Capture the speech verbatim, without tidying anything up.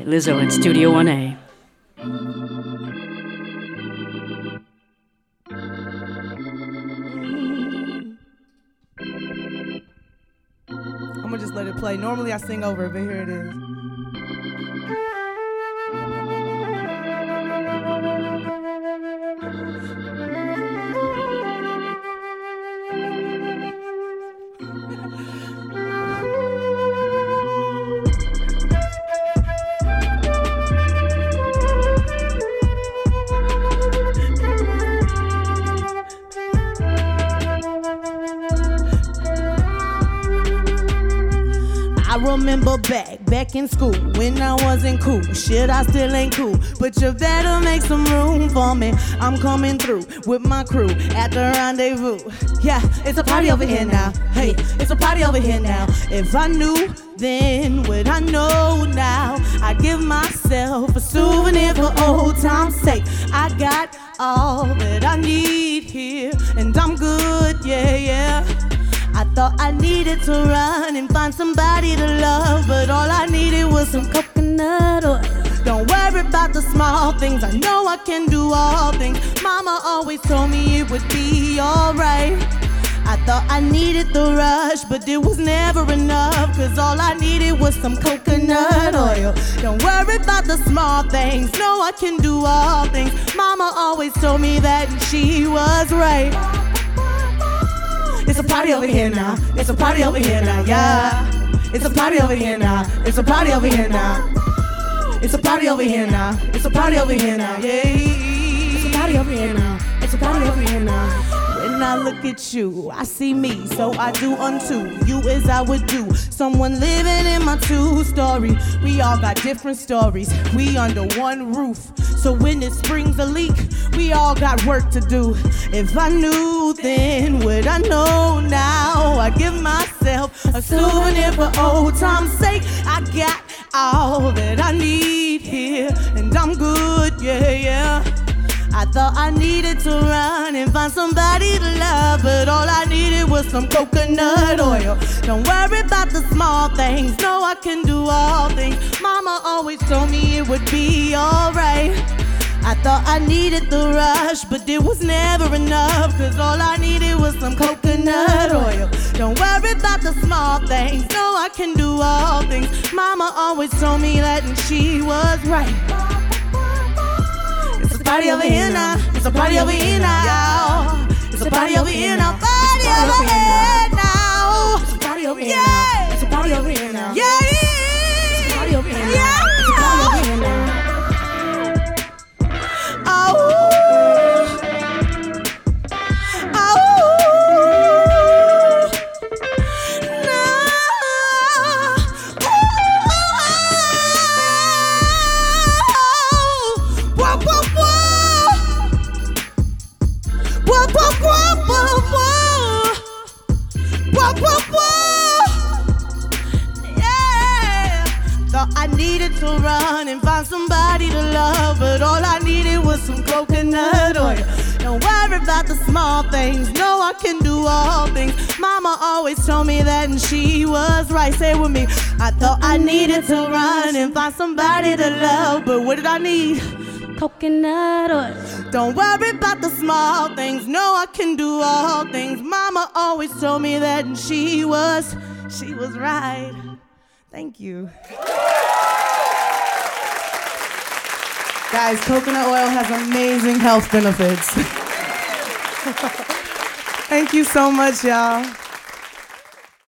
Lizzo at Studio one A. I'm gonna just let it play. Normally I sing over it, but here it is. I remember back, back in school, when I wasn't cool. Shit, I still ain't cool, but you better make some room for me. I'm coming through with my crew at the rendezvous. Yeah, it's a party over here now. Hey, it's a party over here now. If I knew then what I know now, I'd give myself a souvenir for old time's sake. I got all that I need here, and I'm good, yeah, yeah. I thought I needed to run and find somebody to love, but all I needed was some coconut oil. Don't worry about the small things, I know I can do all things. Mama always told me it would be alright. I thought I needed the rush, but it was never enough, cause all I needed was some coconut oil. Don't worry about the small things, know I can do all things. Mama always told me that, and she was right. It's a party over here now. It's a party over here now, yeah. It's a party over here now. It's a party over here now. It's a party over here now. It's a party over here now, yeah. It's a party over here now. It's a party over here now. When I look at you, I see me, so I do unto you as I would do someone living in my two-story. We all got different stories, we under one roof. So when it springs a leak, we all got work to do. If I knew then what I know now, I'd give myself a souvenir for old time's sake. I got all that I need here, and I'm good, yeah, yeah. I thought I needed to run and find somebody to love, but all I needed was some coconut oil. Don't worry about the small things, know I can do all things. Mama always told me it would be alright. I thought I needed the rush, but it was never enough, cause all I needed was some coconut oil. Don't worry about the small things, know I can do all things. Mama always told me that, and she was right. It's a party over here now. It's a party over here now. It's a party over here now. Party over here now. It's a party over here now. It's a party over here now. Yeah. It's a party over here now. It's a party over here now. Oh. I needed to run and find somebody to love, but all I needed was some coconut oil. Don't worry about the small things, know I can do all things. Mama always told me that, and she was right. Say it with me. I thought I needed to run and find somebody to love, but what did I need? Coconut oil. Don't worry about the small things, know I can do all things. Mama always told me that, and she was, she was right. Thank you. Guys, coconut oil has amazing health benefits. Thank you so much, y'all.